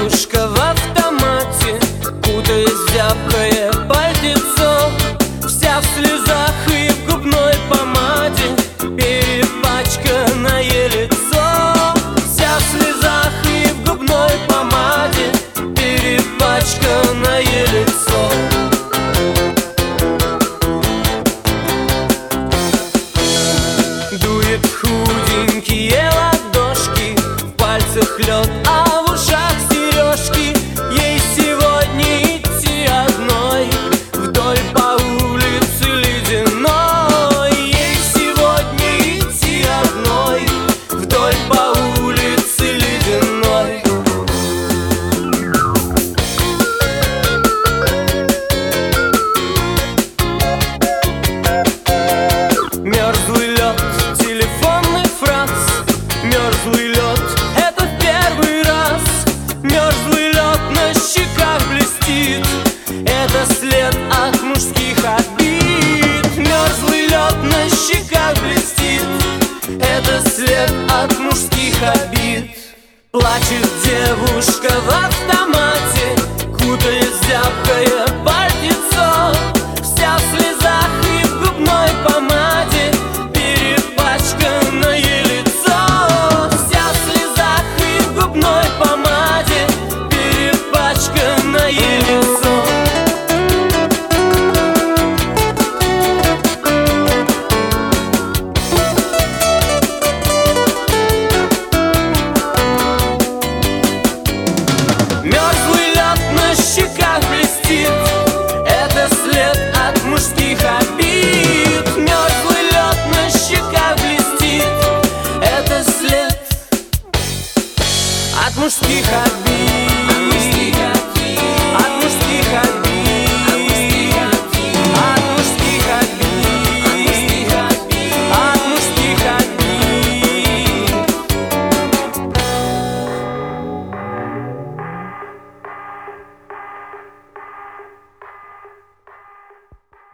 девушка в автомате, кутаясь в зябкое пальтецо, вся в слезах и в губной помаде, перепачканное лицо. Вся в слезах и в губной помаде, перепачканное лицо. Дует худенькие ладошки, в пальцах лед, а в ушах сережки. Ей сегодня идти одной вдоль по улице ледяной. Ей сегодня идти одной вдоль по улице ледяной. Мерзлый лед, телефонный фраз. Мерзлый лед, это в первый раз. Мерзлый лед на щеках блестит, это след от мужских обид. Мерзлый лед на щеках блестит, это след от мужских обид. Плачет девушка в автомате, кутаясь в зябкое пальтецо, вся в слезах и в губной помаде, перепачканное лицо. Вся в слезах и в губной помаде, перепачканное лицо. Мерзлый